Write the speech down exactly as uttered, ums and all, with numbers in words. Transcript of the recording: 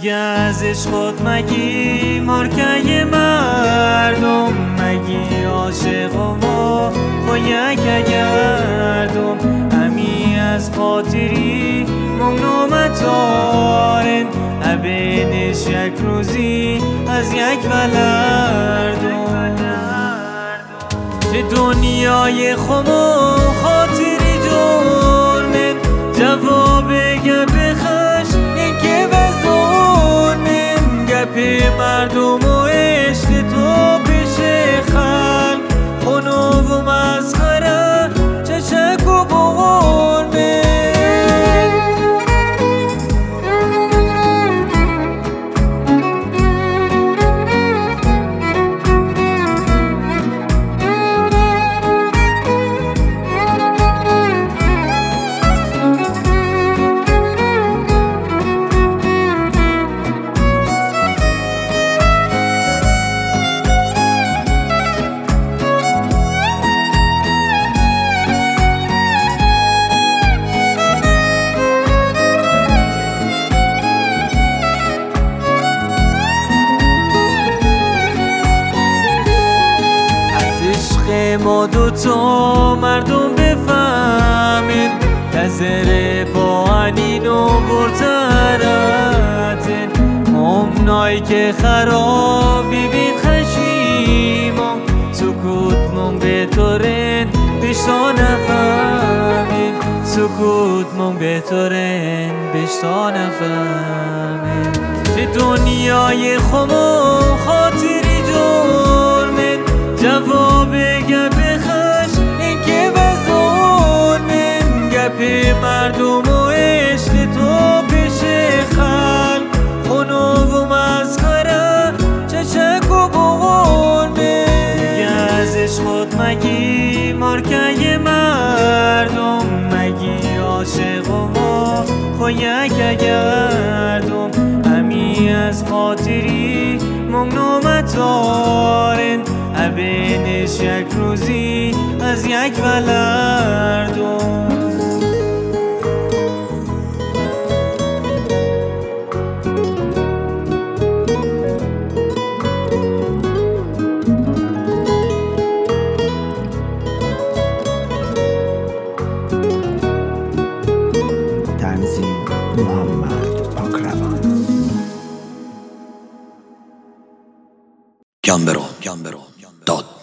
دیگه از عشقت مگی مارکه مردم، مگی عاشق ما خویک گردم، همی از خاطری ممنومت دارن، ابینش یک روزی از یک ولردم. چه دنیای خمو خاطری جرمن، جواب گپ خش اینکه بزرمن، گپ مردم و عشق تو پیش خلق، خونو و مسخره چشک و بغرمن. ما دوتا مردم بفهمین، نظر با انینو برترتن، همنایی که خرابی بین خشیمان، سکوت من بهترین بشتا نفهمین، سکوت من بهترین بشتا نفهمین. چه دنیای خمو خاطری جرمن، جواب گپ خش اینکه بزرمن، گپ مردم و عشق تو پیش خلق، خونو و مسخره چشک و بغرمن. دیگه از عشقت مگی مارکه مردم، مگی عاشق ما خویک گردم، همی از خاطری ممنومت دارن، ابینش یک روزی از یک ولردم. تنظیم محمد پاکروان. گمبرو گمبرو داد